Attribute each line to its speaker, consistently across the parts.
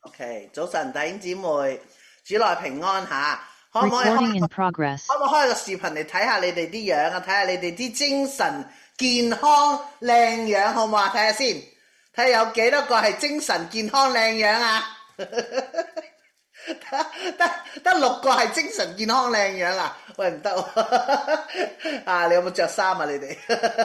Speaker 1: OK，早晨弟兄姊妹，主內平安吓，可唔可以
Speaker 2: Recording in progress.
Speaker 1: 開個視頻嚟睇下你哋啲樣啊，睇下你哋啲精神健康靚樣好唔好啊？睇下先，睇下有幾多個係精神健康靚樣啊？得6個係精神健康靚樣啊？喂，唔得喎！啊，你有冇着衫啊？你哋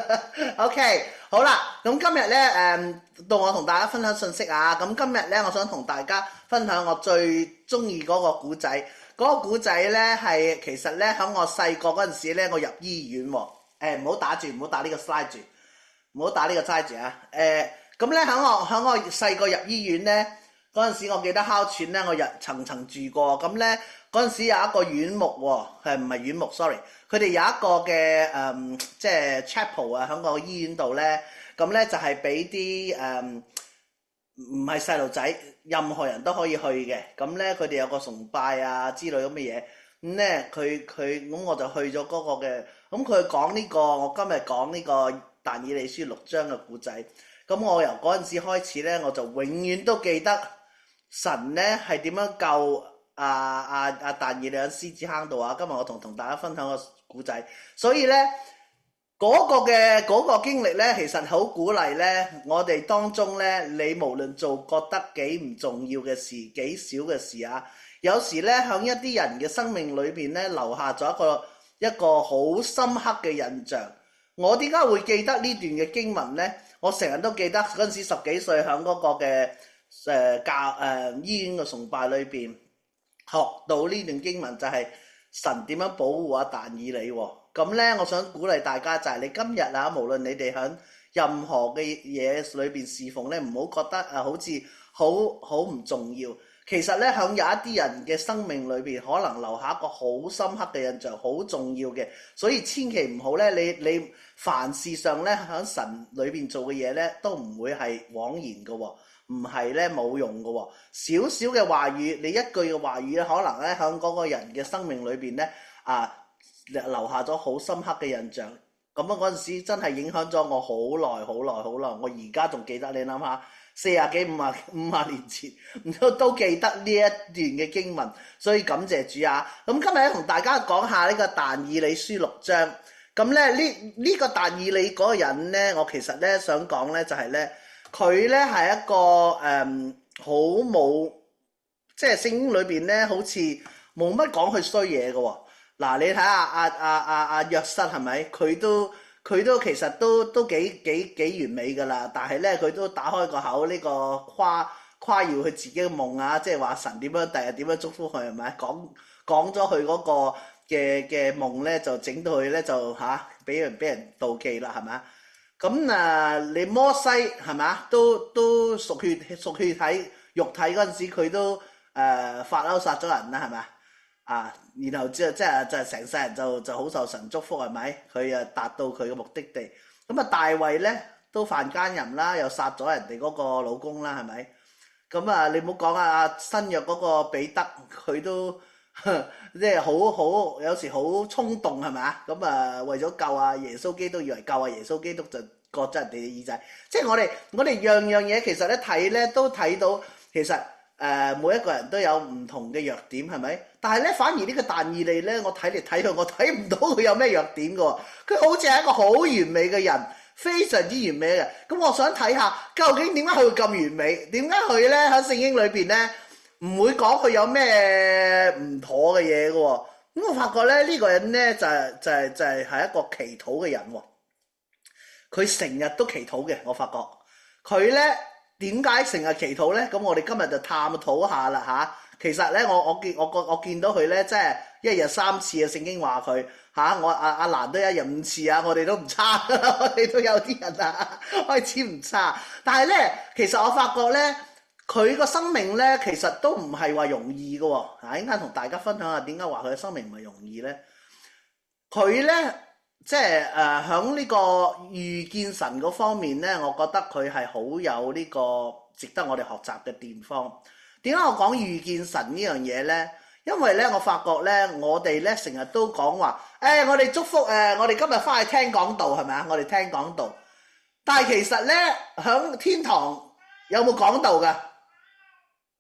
Speaker 1: OK 好啦，咁今日咧到我同大家分享信息啊！咁今日咧，我想同大家分享我最中意嗰個古仔。嗰個古仔咧係其實咧喺我細個嗰陣時咧，我入醫院喎。唔好打住，唔好打呢個 slide 住，唔好打呢個 slide 住啊！咁咧喺我細個入醫院咧。嗰陣時我記得哮喘咧，我層住過，咁咧嗰陣時有一個院牧喎，係唔係院牧 ？sorry，佢哋有一個嘅即係 chapel 啊，喺個醫院度咧，咁咧就係俾啲唔係細路仔，任何人都可以去嘅，咁咧佢哋有個崇拜啊之類咁嘅嘢，咁咧佢咁我就去咗嗰個嘅，咁佢講呢個我今日講呢個但以理書6章嘅故仔，咁我由嗰陣時開始咧，我就永遠都記得。神咧係點樣救但以理喺獅子坑度啊？今日我同大家分享個故仔，所以咧嗰個經歷咧，其實好鼓勵咧，我哋當中咧，你無論做覺得幾唔重要嘅事，幾少嘅事啊，有時咧響一啲人嘅生命裏邊咧，留下咗一個好深刻嘅印象。我點解會記得呢段嘅經文咧？我成日都記得嗰陣時10幾歲響嗰個嘅。醫院嘅崇拜裏邊學到呢段經文，就係神點樣保護但以理喎。咁咧我想鼓勵大家就係你今日啊，無論你哋響任何嘅嘢裏邊侍奉咧，唔好覺得好似好唔重要。其實咧響有一啲人嘅生命裏邊可能留下一個好深刻嘅印象，好重要嘅。所以千祈唔好咧，你凡事上咧響神裏邊做嘅嘢咧，都唔會係枉然嘅喎。唔係咧冇用嘅喎，少少嘅話語，你一句嘅話語咧，可能咧喺嗰個人嘅生命裏邊咧留下咗好深刻嘅印象。咁嗰陣時真係影響咗我好耐，我而家仲記得，你諗下40幾50年前都記得呢一段嘅經文，所以感謝主啊！咁今日咧同大家講下呢個但以理書6章。咁咧呢個但以理嗰個人咧，我其實咧想講咧就係咧。佢咧係一個好冇，即係聖經裏邊咧好似冇乜講佢衰嘢嘅喎。嗱，你睇下阿約瑟係咪？佢都其實都幾完美㗎啦。但係咧佢都打開個口呢個誇耀佢自己嘅夢啊，即係話神點樣第日點樣祝福佢係咪？講咗佢嗰個嘅夢咧，就整到佢咧就俾人妒忌啦係咪？咁你摩西係咪啊？都屬血體肉體嗰陣時，佢都發嬲殺咗人啦，係咪啊？然後就成世人就好受神祝福係咪？佢達到佢嘅目的地。咁大衛咧都犯奸淫啦，又殺咗人哋嗰個老公啦，係咪？咁你唔好講新約嗰個彼得，佢都即係好有時好衝動係咪啊？咁為咗救耶穌基督，以為救耶穌基督就割咗人哋嘅耳仔。即係我哋樣嘢其實咧睇咧都睇到，其實每一個人都有唔同嘅弱點係咪？但係咧反而呢個但以理咧，我睇嚟睇去我睇唔到佢有咩弱點㗎喎。佢好似係一個好完美嘅人，非常之完美嘅。咁我想睇下究竟點解佢會咁完美？點解佢咧喺聖經裏邊咧唔會講佢有咩唔妥嘅嘢㗎喎？咁我發覺咧呢個人咧就係一個祈禱嘅人喎。佢成日都祈禱嘅，我發覺佢咧點解成日祈禱咧？咁我哋今日就探討下啦嚇。其實咧，我見到佢咧，即係1日3次啊！聖經話佢我阿蘭都1日5次啊！我哋都唔差，我哋都有啲人開始唔差。但係咧，其實我發覺咧，佢個生命咧，其實都唔係話容易嘅喎。應該同大家分享下點解話佢嘅生命唔係容易咧？佢咧。即係響呢個遇見神嗰方面咧，我覺得佢係好有呢個值得我哋學習嘅地方。點解我講遇見神呢樣嘢咧？因為咧，我發覺咧，我哋咧成日都講話，我哋祝福我哋今日翻去聽講道係咪啊？我哋聽講道，但係其實咧，響天堂有冇講道㗎？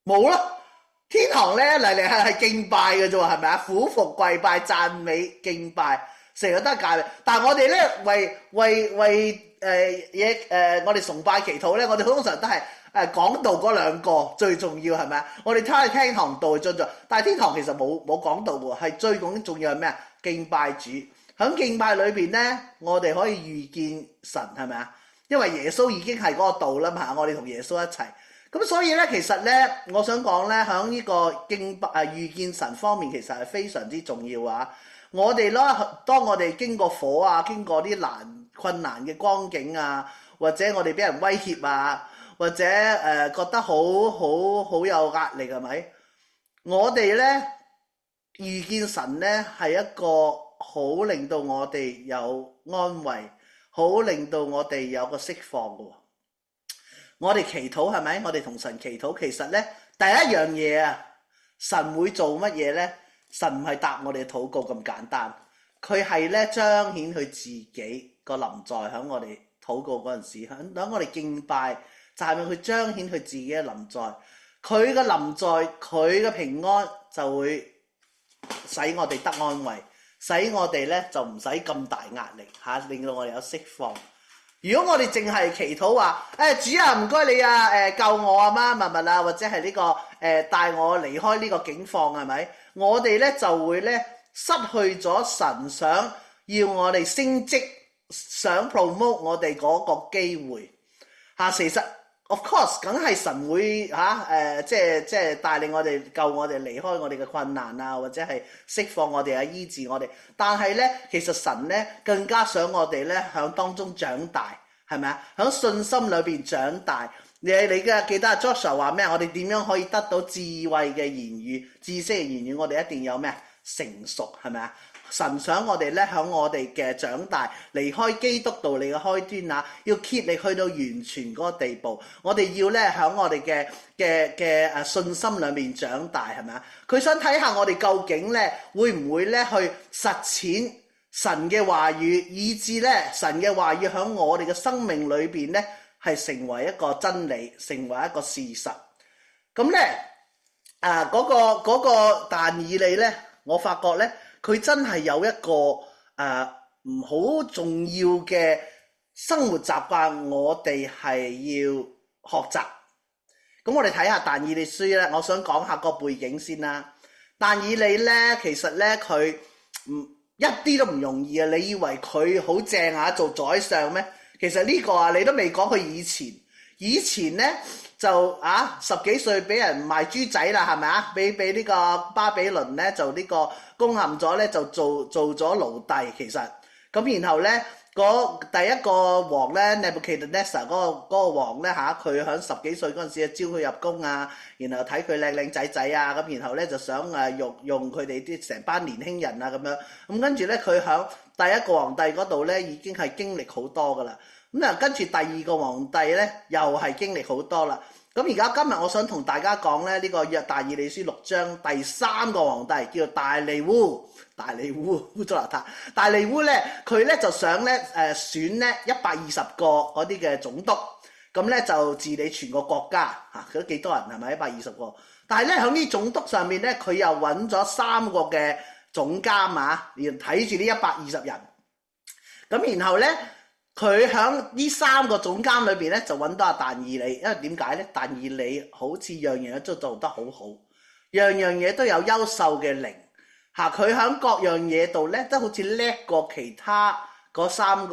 Speaker 1: 冇咯。天堂咧嚟嚟係敬拜嘅啫喎，係咪啊？俯伏跪拜讚美敬拜，成日都係教嘅。但係我哋咧為我哋崇拜祈禱咧，我哋通常都係講道嗰兩個最重要，係咪啊？我哋睇聽堂道進進，但係天堂其實冇講道喎，係最重要係咩啊？敬拜主。喺敬拜裏邊咧，我哋可以遇見神，係咪啊？因為耶穌已經係嗰個道啦嘛，我哋同耶穌一齊。咁所以咧，其實咧，我想講咧，喺呢個敬拜遇見神方面，其實係非常之重要啊！我哋咯，當我哋經過火啊，經過啲困難嘅光景啊，或者我哋俾人威脅啊，或者覺得好有壓力，係咪？我哋咧遇見神咧係一個好令到我哋有安慰，好令到我哋有個釋放嘅喎。我哋祈禱係咪？我哋同神祈禱，其實咧第一樣嘢啊，神會做乜嘢咧？神唔係答我哋嘅禱告咁簡單，佢係咧彰顯佢自己個臨在喺我哋禱告嗰陣時，喺我哋敬拜，就係佢彰顯佢自己嘅臨在。佢嘅臨在，佢嘅平安就會使我哋得安慰，使我哋咧就唔使咁大壓力嚇，令到我哋有釋放。如果我哋淨係祈禱話，主啊唔該你啊，救我啊乜乜乜啊，或者係呢個帶我離開呢個境況，係咪？我哋咧就會咧失去咗神想要我哋升職，想 promote 我哋嗰個機會嚇。其實 of course 梗係神會即係帶領我哋救我哋離開我哋嘅困難啊，或者係釋放我哋啊，醫治我哋。但係咧，其實神咧更加想我哋咧響當中長大，係咪啊？響信心裏邊長大。你記得 Joshua 話咩？我哋點樣可以得到智慧嘅言語、知識嘅言語？我哋一定有咩？成熟，係咪啊？神想我哋咧響我哋嘅長大，離開基督道理嘅開端啊，要竭力去到完全嗰個地步。我哋要咧響我哋嘅信心裏面長大，係咪啊？佢想睇下我哋究竟咧會唔會咧去實踐神嘅話語，以致咧神嘅話語響我哋嘅生命裏邊咧係成為一個真理，成為一個事實。咁咧嗰個但以理咧，我發覺咧佢真係有一個唔好重要嘅生活習慣，我哋係要學習。咁我哋睇下但以理書咧，我想講下個背景先啦。但以理咧，其實咧佢一啲都唔容易啊！你以為佢好正啊，做宰相咩？其實呢個你都未講佢以前咧就10幾歲俾人賣豬仔啦，係咪啊？俾呢個巴比倫咧就呢個攻陷咗咧，就做咗奴隸。其實咁然後咧第一個王咧 Nebuchadnezzar 嗰個王咧佢響10幾歲嗰陣時招佢入宮啊，然後睇佢靚仔仔啊，咁然後咧就想用佢哋啲成班年輕人啊咁樣，咁跟住咧佢響第一個皇帝嗰度咧已經係經歷好多噶啦，咁跟住第二個皇帝咧又係經歷好多啦。咁而家今日我想同大家講咧呢個約但以理書6章第3個皇帝叫做大利烏烏咗邋遢。大利烏咧佢咧就想咧選咧120個嗰啲嘅總督，咁咧就治理全個國家嚇，佢都幾多人係咪120個？但係咧喺呢總督上面咧，佢又揾咗3個嘅總監啊，然後睇住呢120人。咁然後咧佢喺呢3個總監裏邊咧就揾到阿但以理，因為點解咧？但以理好似樣樣都做得好好，樣樣嘢都有優秀嘅靈嚇，佢喺各樣嘢度咧都好似叻過其他嗰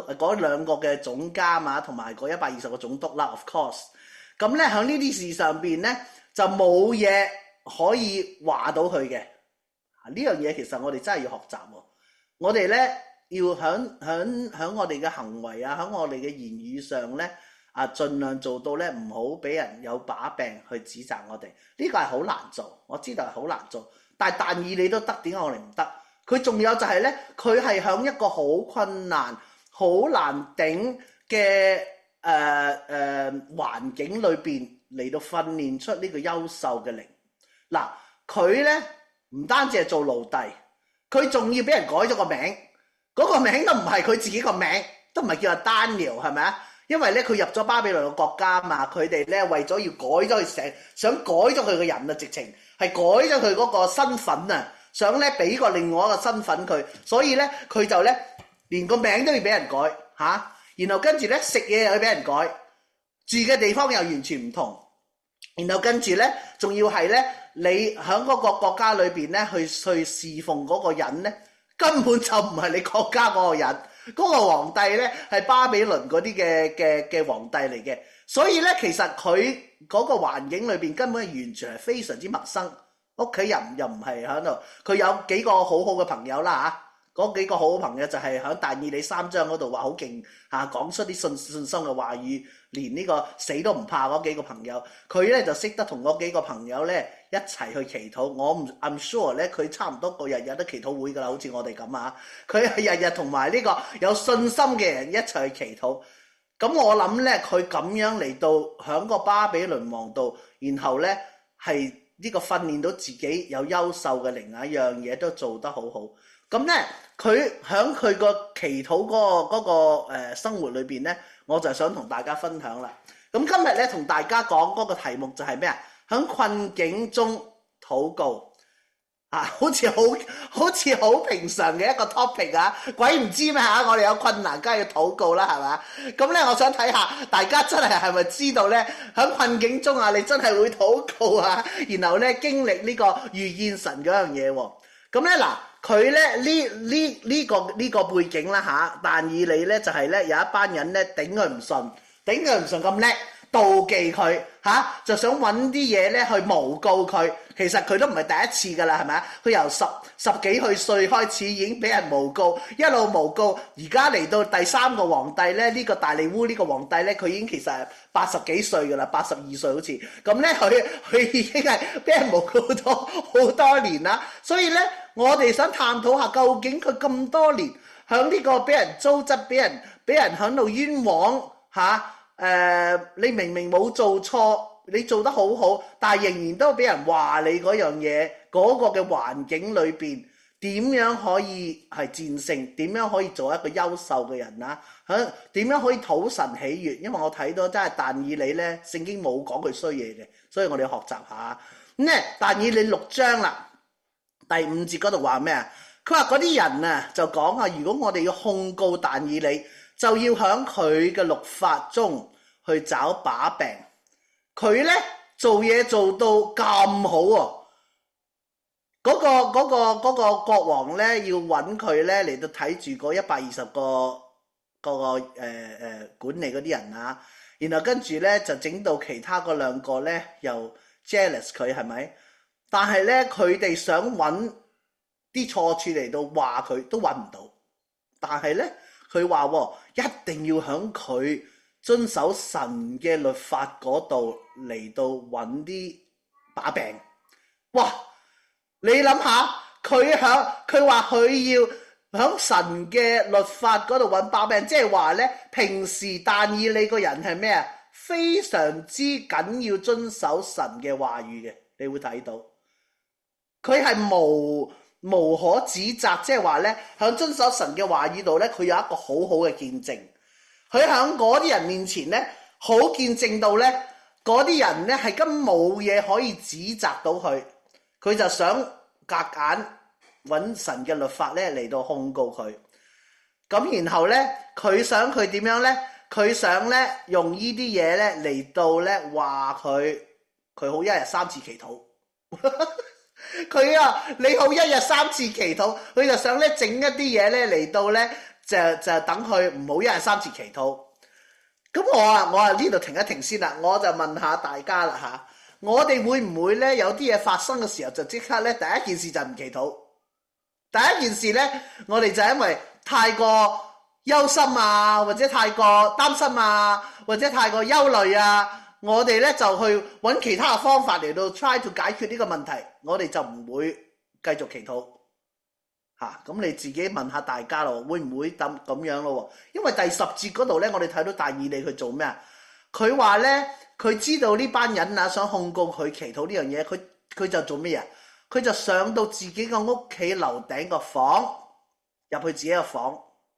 Speaker 1: 2個嘅總監啊，同埋嗰120個總督啦。Of course， 咁咧喺呢啲事上邊咧就冇嘢可以話到佢嘅。呢樣嘢其實我哋真係要學習喎，我哋咧要響我哋嘅行為啊，響我哋嘅言語上咧盡量做到咧唔好俾人有把柄去指責我哋。呢個係好難做，我知道係好難做，但係但以理都得，點解我哋唔得？佢仲有就係咧，佢係響一個好困難、好難頂嘅環境裏邊嚟到訓練出呢個優秀嘅靈。嗱，佢咧唔單止係做奴隸，佢仲要俾人改咗個名，嗰個名都唔係佢自己個名，都唔係叫阿 Daniel，係咪啊？ 因為咧佢入咗巴比倫嘅國家嘛，佢哋咧為咗要改咗佢想改咗佢個人啊，直情係改咗佢嗰個身份啊，想咧俾個另外一個身份佢，所以咧佢就咧連個名都要俾人改嚇，然後跟住咧食嘢又要俾人改，住嘅地方又完全唔同，然後跟住咧仲要係咧你喺嗰個國家裏邊咧去侍奉嗰個人咧，根本就唔係你國家嗰個人。嗰個皇帝咧係巴比倫嗰啲嘅皇帝嚟嘅，所以咧其實佢嗰個環境裏邊根本係完全係非常之陌生，屋企人又唔係喺度，佢有幾個好好嘅朋友啦嚇，嗰幾個好好朋友就係喺但以理3章嗰度話好勁嚇，講出啲信心嘅話語，連呢個死都唔怕嗰幾個朋友，佢咧就識得同嗰幾個朋友咧一齊去祈禱。I'm sure 咧佢差唔多個日日都祈禱會㗎啦，好似我哋咁啊，佢係日日同埋呢個有信心嘅人一齊去祈禱。咁我諗咧佢咁樣嚟到響個巴比倫王度，然後咧係呢個訓練到自己有優秀嘅靈啊，一樣嘢都做得好好。咁咧佢響佢個祈禱嗰個生活裏邊咧，我就想同大家分享啦。咁今日咧同大家講嗰個題目就係咩啊？喺困境中禱告啊，好似好平常嘅一個 topic 啊！鬼唔知咩嚇？我哋有困難梗係要禱告啦，係嘛？咁咧，我想睇下大家真係咪知道咧？喺困境中啊，你真係會禱告啊，然後咧經歷呢個遇見神嗰樣嘢喎。咁咧嗱，佢咧呢個背景啦嚇，但以理咧就係咧有一班人咧頂佢唔順咁叻，妒忌佢嚇，就想揾啲嘢咧去誣告佢。其實佢都唔係第一次㗎啦，係咪啊？佢由十幾歲開始已經俾人誣告，一路誣告，而家嚟到第3個皇帝咧，呢個大利烏呢個皇帝咧，佢已經其實係80幾歲㗎啦，82歲好似。咁咧佢已經係俾人誣告咗好多年啦。所以咧，我哋想探討下究竟佢咁多年響呢個俾人糟質，俾人響度冤枉嚇。你明明冇做錯，你做得好好，但係仍然都俾人話你嗰樣嘢，嗰個嘅環境裏邊點樣可以係戰勝？點樣可以做一個優秀嘅人啊？點樣可以討神喜悅？因為我睇到真係但以理咧，聖經冇講佢衰嘢嘅，所以我哋學習下。咁咧，但以理6章啦，第5節嗰度話咩啊？佢話嗰啲人啊，就講啊，如果我哋要控告但以理，就要喺佢嘅律法中去找把柄。佢咧做嘢做到咁好喎，嗰個國王咧要揾佢咧嚟到睇住嗰120個管理嗰啲人啊，然後跟住咧就整到其他嗰2個咧又 jealous 佢，係咪？但係咧佢哋想揾啲錯處嚟到話佢都揾唔到，但係咧佢話一定要響佢遵守神嘅律法嗰度嚟到揾啲把柄。哇！你諗下，佢話佢要響神嘅律法嗰度揾把柄，即係話咧，平時但以理個人係咩啊？非常之緊要遵守神嘅話語嘅，你會睇到佢係無可指責，即係話咧響遵守神嘅話語度咧，佢有一個好好嘅見證。佢喺嗰啲人面前咧，好見證到咧，嗰啲人咧係根本冇嘢可以指責到佢，佢就想夾硬揾神嘅律法咧嚟到控告佢。咁然後咧，佢想佢點樣咧？佢想咧用呢啲嘢咧嚟到咧話佢好1日3次祈禱。佢啊，你好1日3次祈禱，佢就想咧整一啲嘢咧嚟到咧。就等佢唔好1日3次祈禱。咁我啊呢度停一停先啦，我就問下大家啦嚇，我哋會唔會咧有啲嘢發生嘅時候就即刻咧第一件事就唔祈禱？第一件事咧，我哋就因為太過憂心啊，或者太過擔心啊，或者太過憂慮啊，我哋咧就去揾其他嘅方法嚟到 try to 解決呢個問題，我哋就唔會繼續祈禱。咁你自己問下大家咯，會唔會咁樣咯？因為第10節嗰度咧，我哋睇到但以理佢做咩啊？佢話咧，佢知道呢班人啊想控告佢祈禱呢樣嘢，佢就做咩啊？佢就上到自己個屋企樓頂個房，入去自己個房，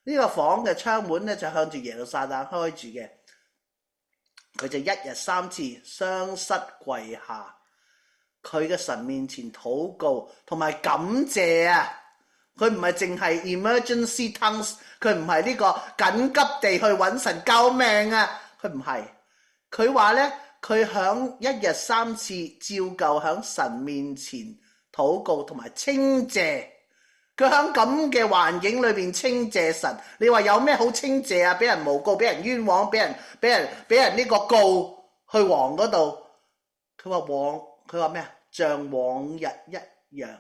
Speaker 1: 呢個房嘅窗門咧就向住耶路撒冷開住嘅，佢就一日3次雙膝跪下，佢嘅神面前禱告同埋感謝啊！佢唔係淨係 emergency tongues， 佢唔係呢個緊急地去揾神救命啊！佢唔係，佢話咧，佢響一日3次照舊響神面前禱告同埋稱謝。佢響咁嘅環境裏邊稱謝神，你話有咩好稱謝啊？俾人誣告，俾人冤枉，俾人呢個告去王嗰度。佢話咩啊？像往日一樣。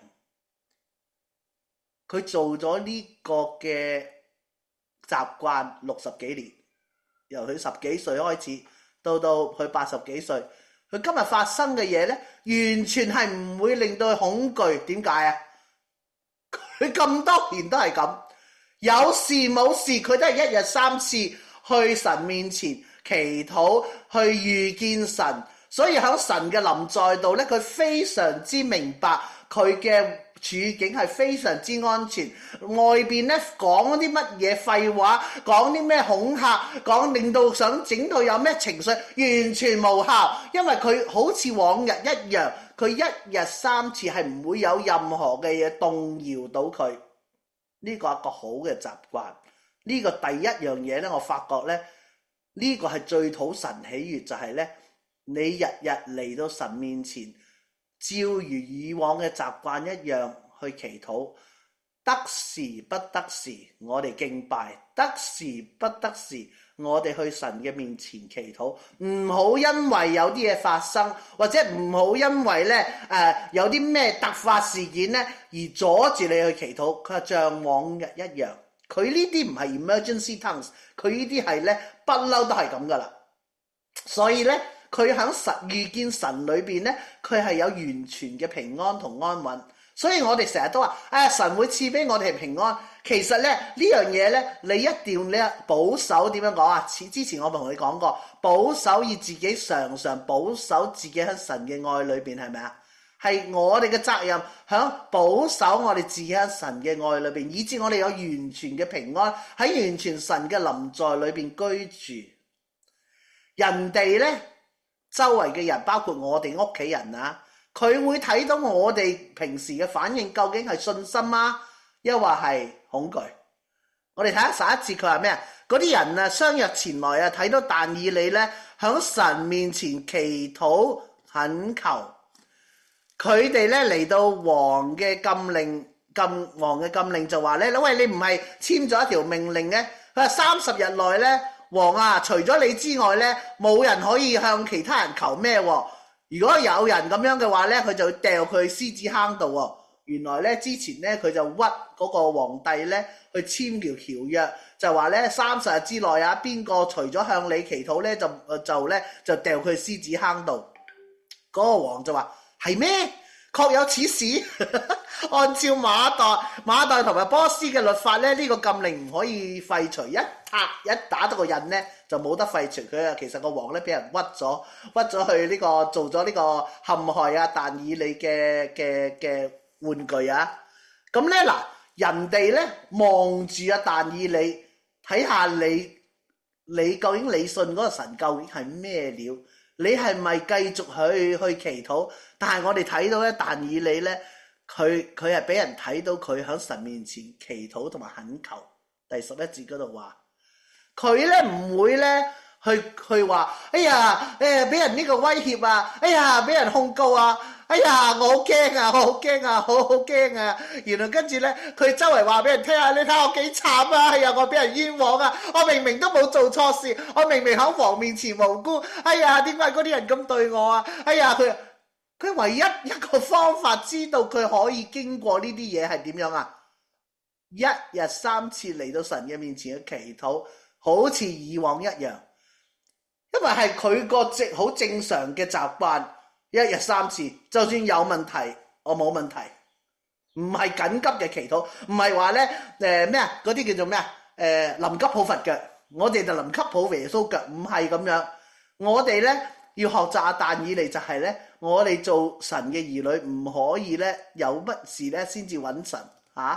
Speaker 1: 佢做咗呢個嘅習慣60幾年，由佢10幾歲開始，到佢80幾歲，佢今日發生嘅嘢呢，完全係唔會令到佢恐懼。點解啊？佢咁多年都係咁，有事冇事佢都係一日3次去神面前祈禱，去遇見神。所以喺神嘅臨在度呢，佢非常之明白佢嘅處境係非常之安全。外邊咧講啲乜嘢廢話，講啲咩恐嚇，講令到想整到有咩情緒，完全無效，因為佢好似往日一樣，佢一日3次係唔會有任何嘅嘢動搖到佢。呢個係一個好嘅習慣。呢個第一樣嘢咧，我發覺咧，呢個係最討神喜悅，就係咧，你日日嚟到神面前，照如以往嘅習慣一樣去祈禱，得時不得時我哋敬拜，得時不得時我哋去神嘅面前祈禱。唔好因為有啲嘢發生，或者唔好因為咧有啲咩突發事件咧而阻住你去祈禱。佢話像往日一樣，佢呢啲唔係 emergency tongues， 佢呢啲係咧不嬲都係咁噶啦。所以咧佢喺遇見神裏邊咧，佢係有完全嘅平安同安穩。所以我哋成日都話神會賜俾我哋平安。其實咧呢樣嘢咧，你一定要保守。點樣講啊？之前我同你講過，保守以自己常常保守自己喺神嘅愛裏邊，係咪啊？係我哋嘅責任，響保守我哋自己喺神嘅愛裏邊，以致我哋有完全嘅平安，喺完全神嘅臨在裏邊居住。人哋咧，周圍嘅人，包括我哋屋企人啊，佢會睇到我哋平時嘅反應，究竟係信心啊，抑或係恐懼？我哋睇下上一節佢話咩啊？嗰啲人啊，相約前來啊，睇到但以理咧，響神面前祈禱懇求。佢哋咧嚟到王嘅禁令就話咧，喂，你唔係簽咗一條命令嘅？佢話30日內咧，王啊，除咗你之外咧，冇人可以向其他人求咩喎？如果有人咁樣嘅話咧，佢就掉佢去獅子坑度喎。原來咧之前咧佢就屈嗰個皇帝咧去簽條條約，就話咧30日之內啊，邊個除咗向你祈禱咧，就掉佢去獅子坑度。嗰個王就話：係咩？確有此事。按照馬代同埋波斯嘅律法咧，呢個禁令唔可以廢除，一打到個印咧就冇得廢除佢啊。其實個王咧俾人屈咗去呢個做咗呢個陷害啊但以理嘅玩具啊。咁咧嗱，人哋咧望住啊但以理，睇下你究竟你信嗰個神究竟係咩料？你係咪繼續去祈禱？但係我哋睇到咧，但以理咧，佢係俾人睇到佢喺神面前祈禱同埋懇求。第11節嗰度話，佢咧唔會咧去話，哎呀，俾人呢個威脅啊，哎呀，俾人控告啊，哎呀，我好驚啊，我好驚啊，好驚啊！原來跟住咧，佢周圍話俾人聽下，你睇我幾慘啊！哎呀，我俾人冤枉啊！我明明都冇做錯事，我明明喺王面前無辜，哎呀，點解嗰啲人咁對我啊？哎呀，佢唯一一個方法知道佢可以經過呢啲嘢係點樣啊？一日3次嚟到神嘅面前嘅祈禱，好似以往一樣，因為係佢個好正常嘅習慣。一日3次，就算有問題，我冇問題，唔係緊急嘅祈禱，唔係話咧咩啊？嗰啲叫做咩啊？臨急抱佛腳，我哋就臨急抱耶穌腳，唔係咁樣。我哋咧要學習但以理，就係咧，我哋做神嘅兒女唔可以咧有乜事咧先至揾神嚇。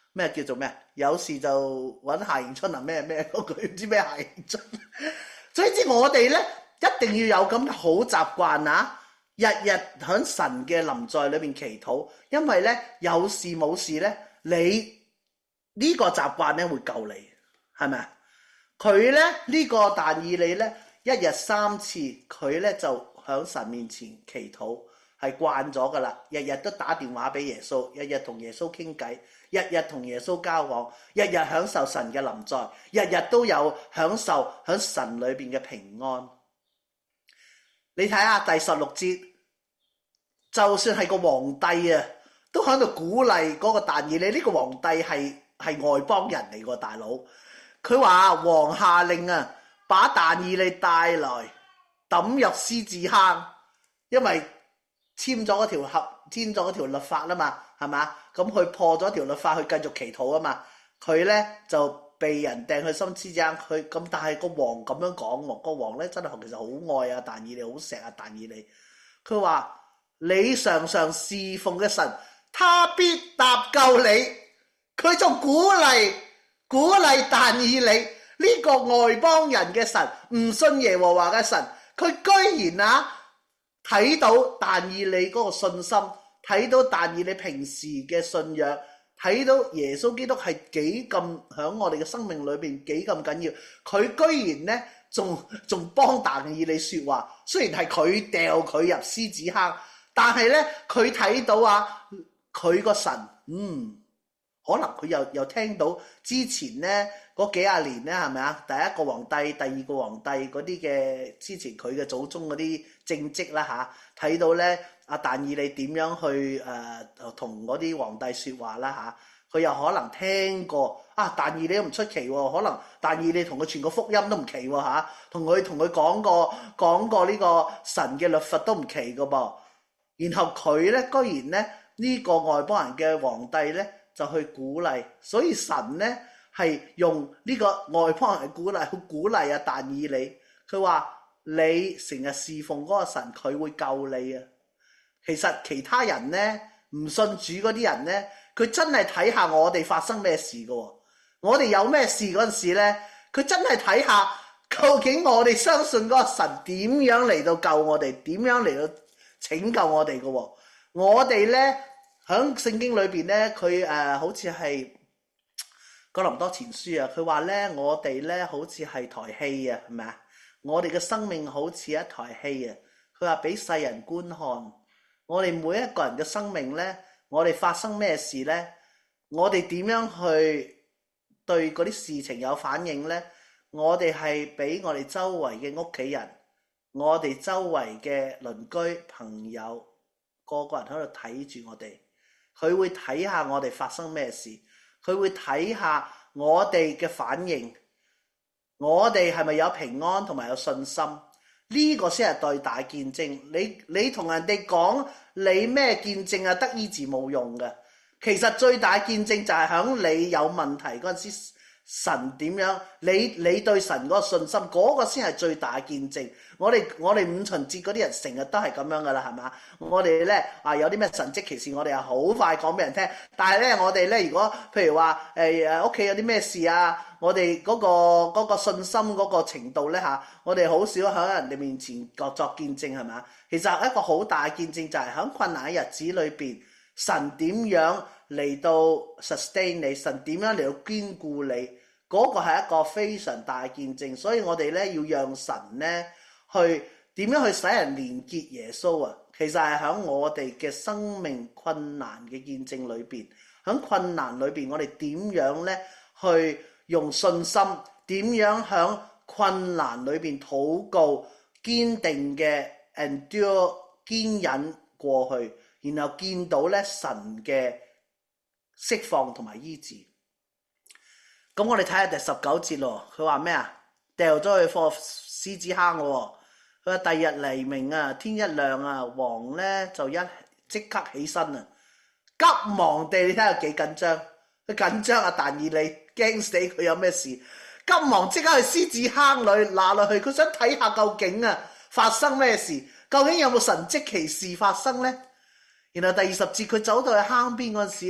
Speaker 1: 咩叫做咩？有事就揾夏迎春啊！咩嗰句唔知咩夏迎春。所以知我哋咧一定要有咁嘅好習慣啊！日日喺神嘅臨在裏邊祈禱，因為咧有事冇事咧，你呢個習慣咧會救你，係咪啊？佢咧呢個但以理咧一日3次，佢咧就喺神面前祈禱，係慣咗噶啦，日日都打電話俾耶穌，日日同耶穌傾偈，日日同耶穌交往，日日享受神嘅臨在，日日都有享受喺神裏邊嘅平安。你睇下第16節，就算係個皇帝啊，都喺度鼓勵嗰個但以理。呢個皇帝係外邦人嚟個大佬。佢話王下令啊，把但以理帶來抌入獅子坑，因為簽咗嗰條律法啦嘛，係嘛？咁佢破咗條律法，去繼續祈禱啊嘛。佢咧就被人掟去深獅子坑。佢咁，但係個王咁樣講喎，個王咧真係其實好愛啊但以理，好錫啊但以理。佢話你常常侍奉嘅神，他必搭救你。佢仲鼓勵但以理呢個外邦人嘅神，唔信耶和華嘅神，佢居然睇到但以理嗰個信心，睇到但以理平時嘅信仰，睇到耶穌基督係幾咁響我哋嘅生命裏邊幾咁緊要，佢居然呢仲幫但以理說話。雖然係佢掉佢入獅子坑，但係呢，佢睇到佢個神，可能佢又聽到之前呢嗰幾廿年呢，係咪啊？第一個皇帝、第二個皇帝嗰啲嘅之前佢嘅祖宗嗰啲政績啦嚇，睇到呢但以理點樣去同嗰啲皇帝説話啦嚇，佢又可能聽過但以理都唔出奇喎，可能但以理同佢傳個福音都唔奇喎嚇，同佢講過呢個神嘅律法都唔奇噶噃。然後佢呢，居然呢，呢個外邦人嘅皇帝呢，就去鼓勵，所以神呢係用呢個外邦人去鼓勵但以理。佢話你成日侍奉嗰個神，佢會救你啊！其實其他人呢，唔信主嗰啲人呢，佢真係睇下我哋發生咩事噶。我哋有咩事嗰陣時呢，佢真係睇下究竟我哋相信嗰個神點樣嚟到救我哋，點樣嚟到拯救我哋噶。我哋呢，喺聖經裏邊呢，佢好似係哥林多前書啊，佢話呢，我哋呢好似係台戲啊，係咪啊？我哋嘅生命好似一台戲啊。佢話俾世人觀看，我哋每一個人嘅生命呢，我哋發生咩事呢？我哋點樣去對嗰啲事情有反應呢？我哋係俾我哋周圍嘅屋企人，我哋周圍嘅鄰居朋友，個個人喺度睇住我哋。佢會睇下我哋發生咩事，佢會睇下我哋嘅反應，我哋係咪有平安同埋有信心？呢個先係最大見證。你同人哋講你咩見證得醫治冇用嘅。其實最大見證就係響你有問題嗰陣時，神點樣？你對神嗰個信心，嗰個先係最大見證。我哋五旬節嗰啲人成日都係咁樣噶啦，係嘛？我哋咧有啲咩神蹟奇事，我哋係好快講俾人聽。但係咧，我哋咧如果譬如話屋企有啲咩事啊，我哋嗰個信心嗰個程度咧我哋好少喺人哋面前作見證，係嘛？其實一個好大嘅見證就係喺困難嘅日子裏邊，神點樣嚟到 sustain 你，神點樣嚟到堅固你。嗰個係一個非常大嘅見證，所以我哋咧要讓神咧去點樣去使人連結耶穌啊！其實係喺我哋嘅生命困難嘅見證裏邊，喺困難裏邊我哋點樣咧去用信心，點樣喺困難裏邊禱告，堅定嘅 endure 堅忍過去，然後見到咧神嘅釋放同埋醫治。咁我哋睇下第19節咯，佢話咩啊？掉咗去放獅子坑咯。佢話第二日黎明啊，天一亮啊，王咧就即刻起身啊，急忙地，你睇下幾緊張，佢緊張但以理驚死佢有咩事，急忙即刻去獅子坑裏拿落去，佢想睇下究竟發生咩事，究竟有冇神蹟奇事發生呢？然後第20節佢走到去坑邊嗰陣時咧，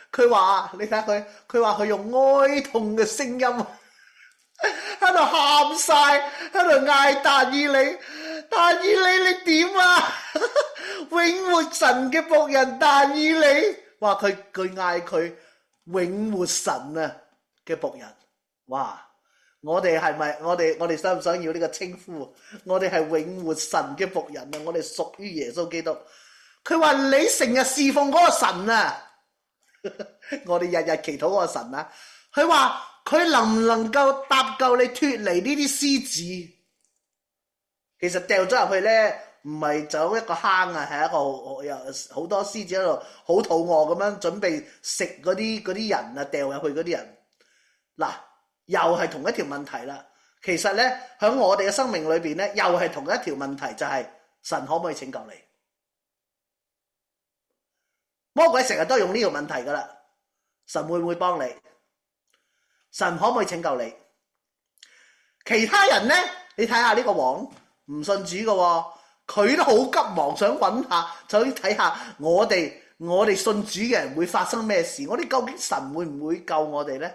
Speaker 1: 佢話你睇下佢話佢用哀痛嘅聲音喺度喊晒，喺度嗌但以理，但以理你點啊？永活神嘅僕人但以理，話佢嗌佢永活神啊嘅僕人，哇！我哋係咪我哋想唔想要呢個稱呼？我哋係永活神嘅僕人啊！我哋屬於耶穌基督。佢話你成日侍奉嗰個神啊，我哋日日祈禱嗰個神啊。佢話佢能唔能夠搭救你脫離呢啲獅子？其實掉咗入去咧，唔係就一個坑啊，係一個有好多獅子喺度好肚餓咁樣準備食嗰啲人啊，掉入去嗰啲人。嗱，又係同一條問題啦。其實咧，喺我哋嘅生命裏邊咧，又係同一條問題，就係神可唔可以拯救你？魔鬼成日都用呢條問題噶啦，神會唔會幫你？神可唔可以拯救你？其他人呢？你睇下呢個王唔信主嘅喎，佢都好急忙想揾下，就睇下我哋信主嘅人會發生咩事？我哋究竟神會唔會救我哋呢？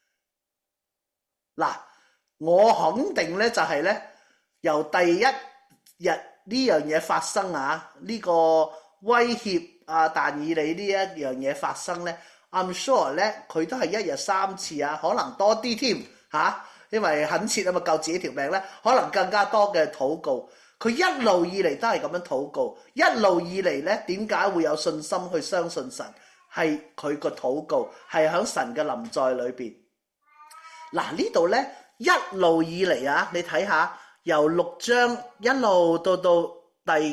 Speaker 1: 嗱，我肯定呢就係呢，由第一日呢樣嘢發生啊，呢個威脅啊但以理呢一樣嘢發生呢， I'm sure 呢，佢都係一日3次啊，可能多啲添嚇，因為懇切啊嘛，救自己條命呢，可能更加多嘅禱告。佢一路以嚟都係咁樣禱告，一路以嚟呢，點解會有信心去相信神？係佢個禱告係喺神嘅臨在裏邊。嗱，呢度呢，一路以嚟啊，你睇下由6章一路到第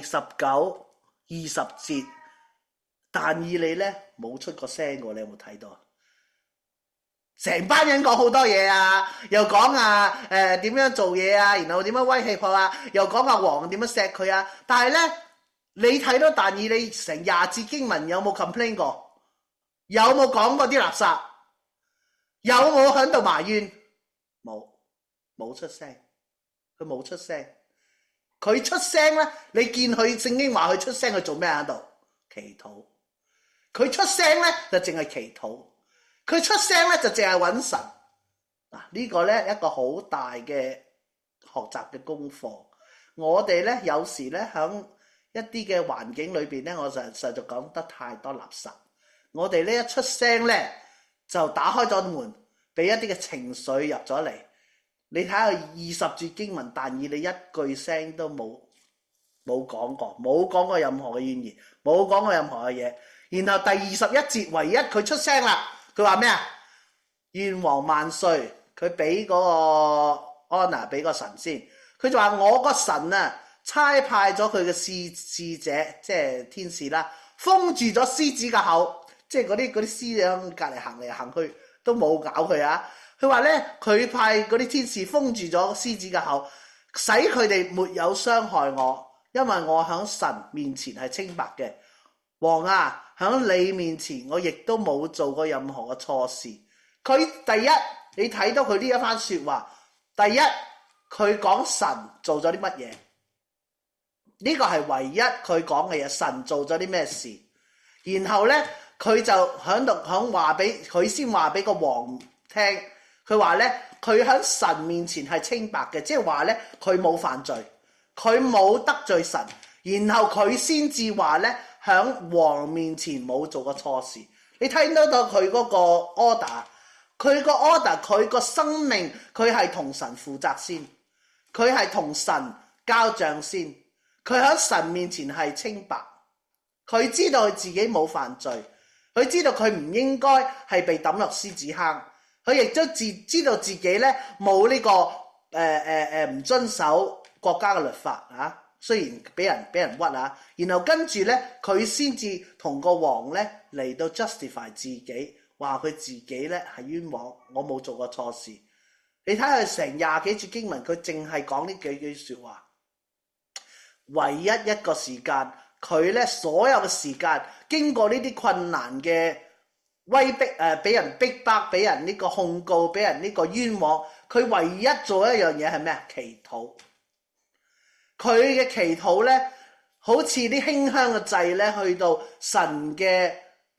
Speaker 1: 19、20節，但以理呢冇出過聲喎，你有冇睇到啊？成班人講好多嘢啊，又講啊點樣做嘢啊，然後點樣威脅佢啊，又講阿王點樣錫佢啊。但係呢，你睇到但以理成20節經文有冇 complain 過？有冇講過啲垃圾？有冇喺度埋怨？冇出聲，佢冇出聲。佢出聲呢，你見佢聖經話佢出聲，佢做咩喺度？祈禱。佢出聲呢，就淨係祈禱。佢出聲咧就淨係揾神。嗱，呢個咧一個好大嘅學習嘅功課。我哋咧有時咧喺一啲嘅環境裏邊咧，我實在講得太多垃圾。我哋呢一出聲咧就打開咗門，俾一啲嘅情緒入咗嚟。你睇下20節經文，但以理一句聲都冇講過，冇講過任何嘅怨言，冇講過任何嘅嘢。然後第21節唯一佢出聲啦。佢話咩啊？願王萬歲！佢俾嗰個 honor 俾個神先。佢就話我個神啊，差派咗佢嘅使者，即係天使啦，封住咗獅子嘅口，即係嗰啲獅喺隔離行嚟行去都冇搞佢啊！佢話咧，佢派嗰啲天使封住咗獅子嘅口，使佢哋沒有傷害我，因為我喺神面前係清白嘅。王啊！喺你面前，我亦都冇做過任何嘅錯事。佢第一，你睇到佢呢一番說話，第一佢講神做咗啲乜嘢？呢個係唯一佢講嘅嘢，神做咗啲咩事？然後呢，佢就響話俾佢先話俾個王聽，佢話呢，佢喺神面前係清白嘅，即係話呢，佢冇犯罪，佢冇得罪神，然後佢先至話呢。喺王面前冇做過錯事，你睇到佢嗰個 order， 佢個 order， 佢個生命佢係同神負責先，佢係同神交賬先，佢喺神面前係清白，佢知道佢自己冇犯罪，佢知道佢唔應該係被抌落獅子坑，佢亦都知道自己咧冇呢個唔遵守國家嘅律法啊。雖然俾人屈啊，然後跟住咧，佢先至同個王咧嚟到 justify 自己，話佢自己咧係冤枉，我冇做過錯事。你睇下成20幾節經文，佢淨係講呢幾句説話。唯一一個時間，佢咧所有嘅時間經過呢啲困難嘅威逼俾人逼迫，俾人呢個控告，俾人呢個冤枉，佢唯一做一樣嘢係咩啊？祈禱。佢嘅祈禱咧，好似啲馨香嘅祭咧，去到神嘅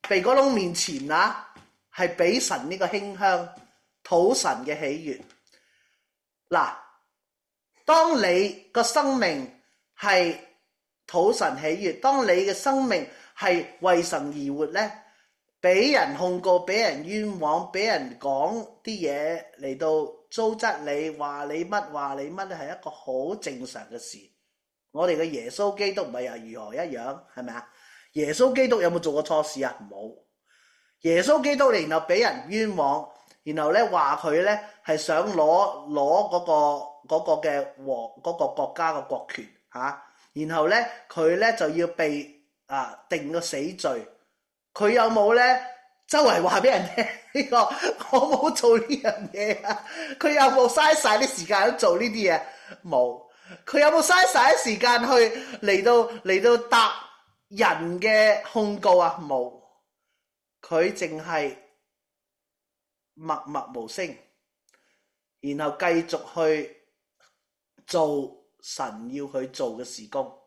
Speaker 1: 鼻哥窿面前啊，係俾神呢個馨香，討神嘅喜悅。嗱，當你個生命係討神喜悅，當你嘅生命係為神而活呢，俾人控告，俾人冤枉，俾人講啲嘢嚟到糟質你，話你乜咧，係一個好正常嘅事。我哋嘅耶穌基督唔係又如何一樣，係咪啊？耶穌基督有冇做過錯事啊？冇。耶穌基督然後俾人冤枉，然後咧話佢咧係想攞嗰個嘅嗰個國家嘅國權嚇，然後咧佢咧就要被定個死罪。佢有冇咧周圍話俾人聽呢個我冇做呢樣嘢啊？佢有冇嘥晒啲時間做呢啲嘢？冇。佢有冇嘥晒啲時間去嚟到答人嘅控告啊？冇。佢淨係默默無聲，然後繼續去做神要佢做嘅事工。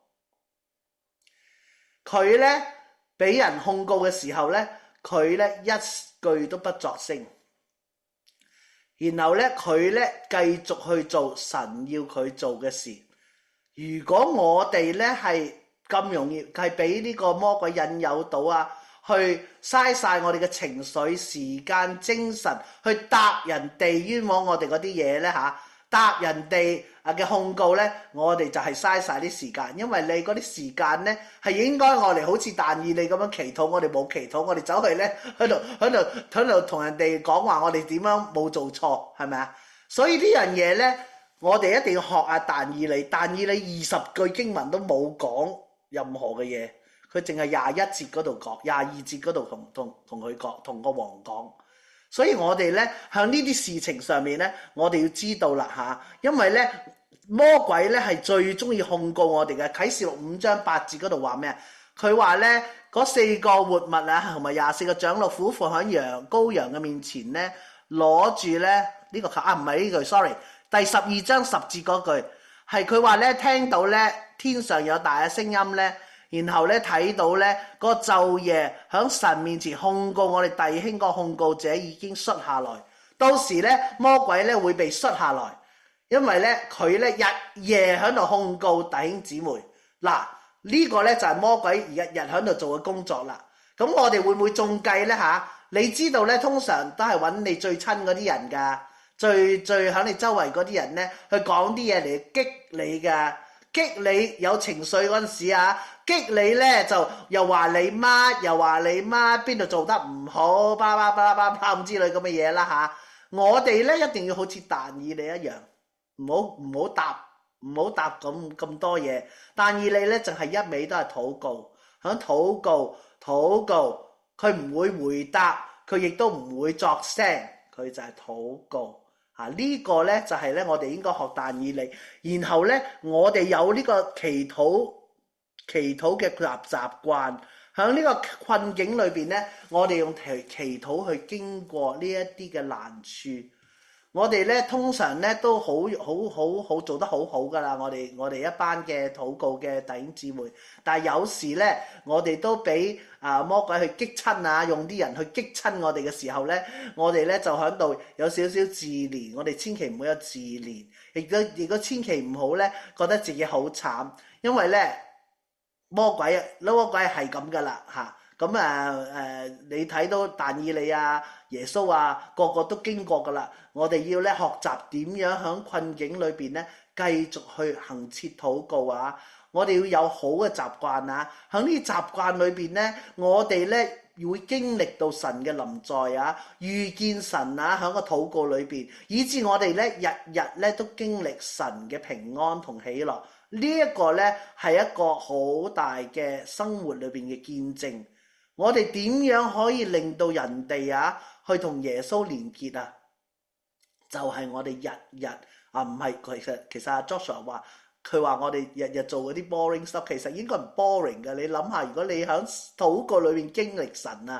Speaker 1: 佢咧俾人控告嘅時候咧，佢咧一句都不作聲，然後咧佢咧繼續去做神要佢做嘅事。如果我哋咧係咁容易係俾呢個魔鬼引誘到啊，去嘥晒我哋嘅情緒、時間、精神去答人哋冤枉我哋嗰啲嘢咧嚇，答人哋嘅控告咧，我哋就係嘥晒啲時間，因為你嗰啲時間咧係應該我哋好似但以理咁樣祈禱，我哋冇祈禱，我哋走去咧喺度同人哋講話，我哋點樣冇做錯，係咪啊？所以呢樣嘢咧，我哋一定要學下但以理。但以理20句經文都冇講任何嘅嘢。佢淨係21節嗰度講，22節嗰度同佢講，同個王講。所以我哋咧向呢啲事情上面咧，我哋要知道啦嚇，因為咧魔鬼咧係最中意控告我哋嘅。啟示錄5章8節嗰度話咩啊？佢話咧嗰4個活物啊，同埋24個長老俯伏喺羔羊嘅面前咧，攞住咧呢個唔係呢句 sorry， 第12章10節嗰句係佢話咧聽到咧天上有大嘅聲音咧。然後咧睇到咧個晝夜喺神面前控告我哋弟兄，個控告者已經摔下來。到時咧魔鬼咧會被摔下來，因為咧佢咧日夜喺度控告弟兄姊妹。嗱，呢個咧就係魔鬼日日喺度做嘅工作啦。咁我哋會唔會中計咧嚇？你知道咧通常都係揾你最親嗰啲人㗎，最喺你周圍嗰啲人咧去講啲嘢嚟激你㗎。激你有情緒嗰陣時啊，激你咧就又話你乜，又話你乜，邊度做得唔好，巴拉巴拉巴拉咁之類咁嘅嘢啦嚇。我哋咧一定要好似但以理一樣，唔好答咁多嘢。但以理咧淨係一味都係禱告，響禱告，佢唔會回答，佢亦都唔會作聲，佢就係禱告。呢個咧就係咧我哋應該學但以理，然後咧我哋有呢個祈禱嘅習慣，喺呢個困境裏邊咧，我哋用祈禱去經過呢一啲嘅難處。我哋咧通常咧都好做得好好噶啦，我哋一班嘅禱告嘅弟兄姊妹，但係有時咧我哋都俾魔鬼去激親啊，用啲人去激親我哋嘅時候咧，我哋咧就喺度有少少自憐，我哋千祈唔好有自憐，亦都千祈唔好咧覺得自己好慘，因為咧魔鬼係咁噶啦嚇。咁你睇到但以理啊、耶穌啊，個個都經過噶啦。我哋要咧學習點樣喺困境裏邊咧，繼續去行切禱告啊！我哋要有好嘅習慣啊！喺呢啲習慣裏邊咧，我哋咧會經歷到神嘅臨在啊，遇見神啊，喺個禱告裏邊，以致我哋咧日日咧都經歷神嘅平安同喜樂。呢一個咧係一個好大嘅生活裏邊嘅見證。我哋點樣可以令到人哋去同耶穌連結啊？就係我哋日日唔係其實Joshua 話佢話我哋日日做嗰啲 boring stuff，其實應該唔 boring 嘅。你諗下，如果你喺禱告裏面經歷神啊，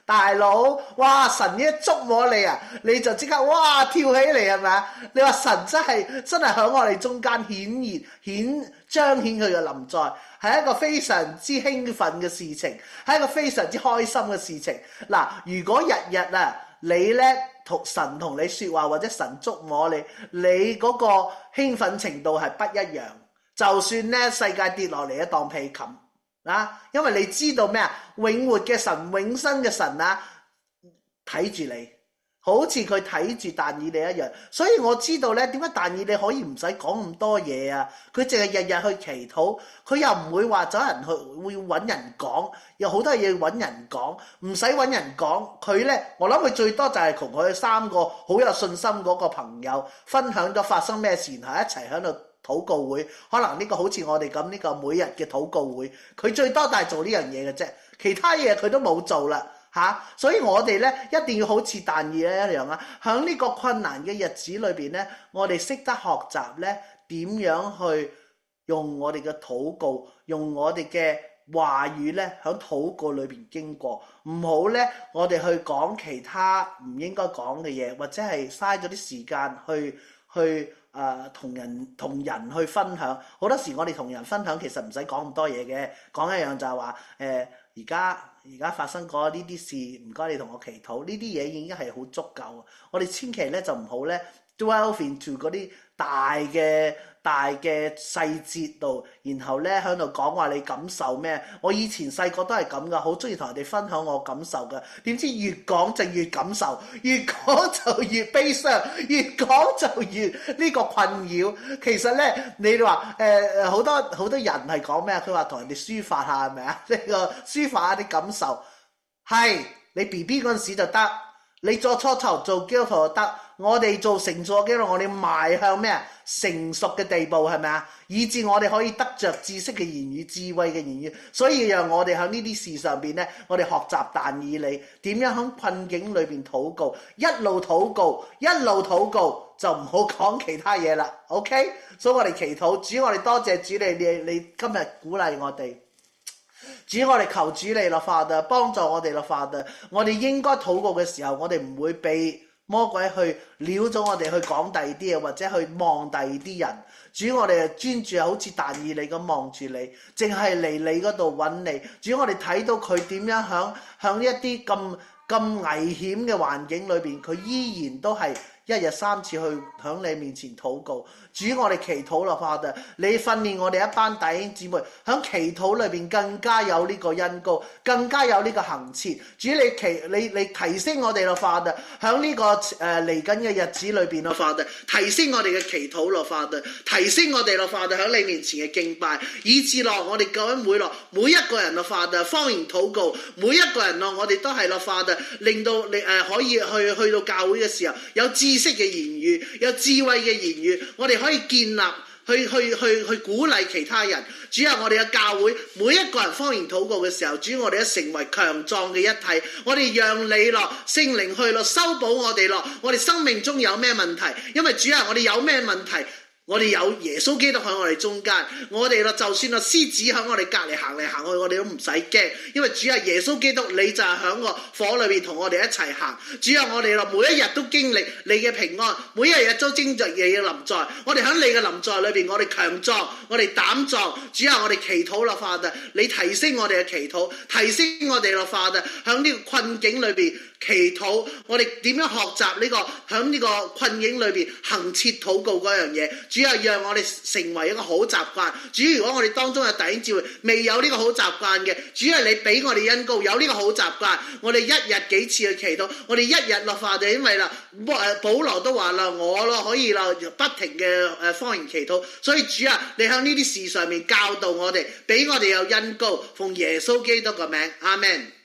Speaker 1: 大佬，哇！神一觸摸你啊，你就即刻哇跳起嚟係咪啊？你話神真係喺我哋中間彰顯佢嘅臨在，係一個非常之興奮嘅事情，係一個非常之開心嘅事情。嗱，如果日日啊你咧神同你說話或者神觸摸你，你嗰個興奮程度係不一樣。就算咧世界跌落嚟一當被冚啊，因為你知道咩啊？永活嘅神、永生嘅神啊，睇住你。好似佢睇住但以理一樣，所以我知道咧點解但以理可以唔使講咁多嘢啊？佢淨係日日去祈禱，佢又唔會話走人去會揾人講，有好多嘢揾人講，唔使揾人講。佢咧，我諗佢最多就係同佢3個好有信心嗰個朋友分享咗發生咩事，然後一齊喺度禱告會。可能呢個好似我哋咁呢個每日嘅禱告會，佢最多就係做呢樣嘢嘅啫，其他嘢佢都冇做啦。所以我哋咧一定要好似但以理一樣啊！喺呢個困難嘅日子裏邊咧，我哋識得學習咧點樣去用我哋嘅禱告，用我哋嘅話語咧喺禱告裏邊經過，唔好咧我哋去講其他唔應該講嘅嘢，或者係嘥咗啲時間去同人去分享。好多時我哋同人分享其實唔使講咁多嘢嘅，講一樣就係話而家發生過呢啲事，唔該你同我祈禱，呢啲嘢已經係好足夠。我哋千祈咧就唔好咧 delve into 嗰啲大嘅細節度，然後咧喺度講話你感受咩？我以前細個都係咁噶，好中意同人哋分享我感受噶。點知越講就越感受，越講就越悲傷，越講就越呢個困擾。其實咧，你話好多人係講咩？佢話同人哋抒發下係咪啊？呢個抒發下啲感受，係你 BB 嗰陣時就得，你做初頭做基督徒就得。我哋做成咗基督徒，我哋邁向咩啊？成熟嘅地步係咪啊？以至我哋可以得着知識嘅言語、智慧嘅言語。所以讓我哋喺呢啲事上邊咧，我哋學習但以理點樣喺困境裏邊禱告，一路禱告，就唔好講其他嘢啦。OK， 所以我哋祈禱，主，我哋多謝主你今日鼓勵我哋。主，我哋求主你咯，Father，幫助我哋咯，Father。我哋應該禱告嘅時候，我哋唔會被魔鬼去撩咗我哋去講第二啲嘢，或者去望第二啲人。主，我哋專注好似但以理咁望住你，淨係嚟你嗰度揾你。主，我哋睇到佢點樣響一啲咁危險嘅環境裏邊，佢依然都係一日3次去響你面前禱告。主，我哋祈禱咯，Father，你訓練我哋一班弟兄姊妹響祈禱裏邊更加有呢個恩膏，更加有呢個恆切。主，你提升我哋咯，Father，響呢個嚟緊嘅日子裏邊咯，Father，提升我哋嘅祈禱咯，Father，提升我哋咯，Father，響你面前嘅敬拜，以至咯我哋救恩會咯，每一個人咯，Father，方言禱告，每一個人咯，我哋都係咯，Father，令到你可以去到教會嘅時候有知識嘅言語，有智慧嘅言語，我哋可以建立去鼓勵其他人。主啊，我哋嘅教會每一個人方言禱告嘅時候，主，我哋都成為強壯嘅一體。我哋讓你咯聖靈去咯修補我哋咯，我哋生命中有咩問題？因為主啊，我哋有咩問題？我哋有耶穌基督喺我哋中間，我哋就算獅子喺我哋隔離行嚟行去，我哋都唔使驚，因為主啊，耶穌基督你就係喺個火裏邊同我哋一齊行。主啊，我哋每一日都經歷你嘅平安，每一日都經歷你嘅臨在。我哋喺你嘅臨在裏邊，我哋強壯，我哋膽壯。主啊，我哋祈禱咯，Father，你提升我哋嘅祈禱，提升我哋咯，Father，喺呢個困境裏邊祈禱，我哋點樣學習呢個喺呢個困境裏邊恆切禱告嗰樣嘢。主啊，讓我哋成為一個好習慣。主，如果我哋當中有弟兄姊妹未有呢個好習慣嘅，主啊，你俾我哋恩膏有呢個好習慣。我哋一日幾次去祈禱，我哋一日落化地，因為啦，保羅都話啦，我咯可以啦不停嘅方言祈禱。所以主啊，你喺呢啲事上面教導我哋，俾我哋有恩膏，奉耶穌基督嘅名，阿們。